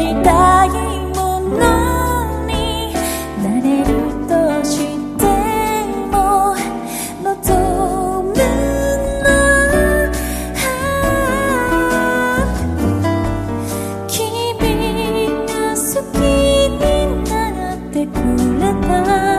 りたいものになれるとしても望むの、君が好きになってくれた